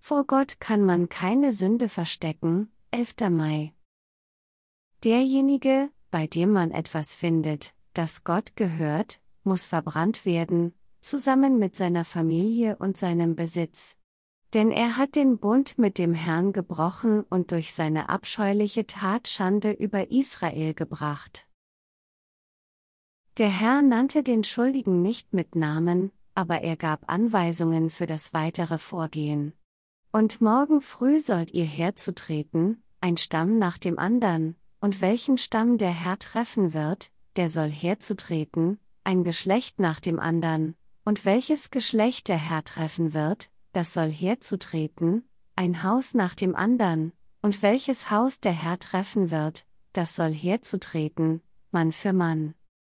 Vor Gott kann man keine Sünde verstecken. 11. Mai. Derjenige, bei dem man etwas findet, das Gott gehört, muss verbrannt werden, zusammen mit seiner Familie und seinem Besitz. Denn er hat den Bund mit dem Herrn gebrochen und durch seine abscheuliche Tat Schande über Israel gebracht. Der Herr nannte den Schuldigen nicht mit Namen, aber er gab Anweisungen für das weitere Vorgehen. Und morgen früh sollt ihr herzutreten, ein Stamm nach dem andern, und welchen Stamm der Herr treffen wird, der soll herzutreten, ein Geschlecht nach dem andern, und welches Geschlecht der Herr treffen wird, das soll herzutreten, ein Haus nach dem andern, und welches Haus der Herr treffen wird, das soll herzutreten, Mann für Mann.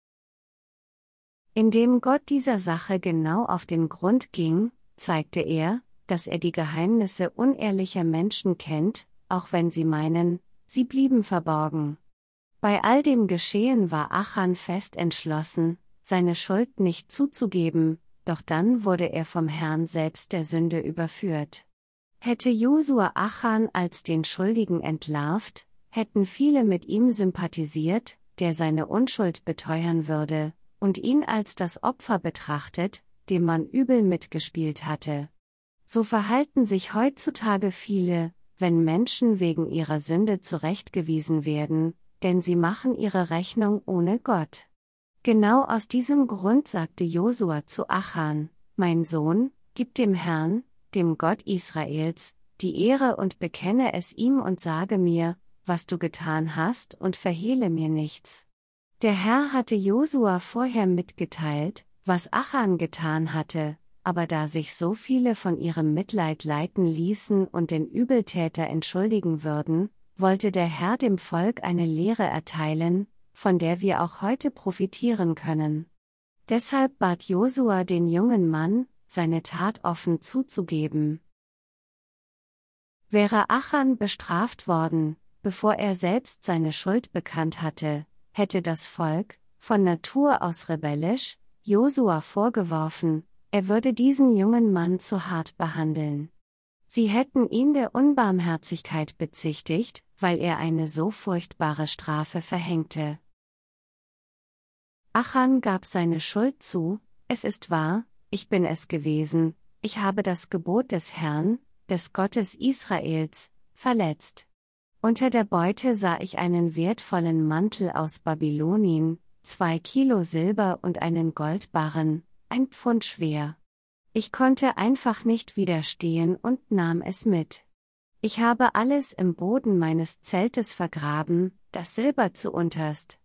Indem Gott dieser Sache genau auf den Grund ging, zeigte er, dass er die Geheimnisse unehrlicher Menschen kennt, auch wenn sie meinen, sie blieben verborgen. Bei all dem Geschehen war Achan fest entschlossen, seine Schuld nicht zuzugeben, doch dann wurde er vom Herrn selbst der Sünde überführt. Hätte Josua Achan als den Schuldigen entlarvt, hätten viele mit ihm sympathisiert, der seine Unschuld beteuern würde, und ihn als das Opfer betrachtet, dem man übel mitgespielt hatte. So verhalten sich heutzutage viele, wenn Menschen wegen ihrer Sünde zurechtgewiesen werden, denn sie machen ihre Rechnung ohne Gott. Genau aus diesem Grund sagte Josua zu Achan: Mein Sohn, gib dem Herrn, dem Gott Israels, die Ehre und bekenne es ihm und sage mir, was du getan hast, und verhehle mir nichts. Der Herr hatte Josua vorher mitgeteilt, was Achan getan hatte, aber da sich so viele von ihrem Mitleid leiten ließen und den Übeltäter entschuldigen würden, wollte der Herr dem Volk eine Lehre erteilen, von der wir auch heute profitieren können. Deshalb bat Josua den jungen Mann, seine Tat offen zuzugeben. Wäre Achan bestraft worden, bevor er selbst seine Schuld bekannt hatte, hätte das Volk, von Natur aus rebellisch, Josua vorgeworfen, er würde diesen jungen Mann zu hart behandeln. Sie hätten ihn der Unbarmherzigkeit bezichtigt, weil er eine so furchtbare Strafe verhängte. Achan gab seine Schuld zu: Es ist wahr, ich bin es gewesen, ich habe das Gebot des Herrn, des Gottes Israels, verletzt. Unter der Beute sah ich einen wertvollen Mantel aus Babylonien, 2 Kilo Silber und einen Goldbarren, 1 Pfund schwer. Ich konnte einfach nicht widerstehen und nahm es mit. Ich habe alles im Boden meines Zeltes vergraben, das Silber zuunterst.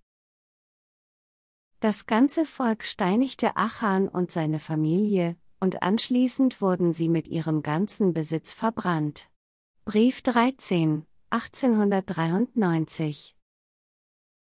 Das ganze Volk steinigte Achan und seine Familie, und anschließend wurden sie mit ihrem ganzen Besitz verbrannt. Brief 13, 1893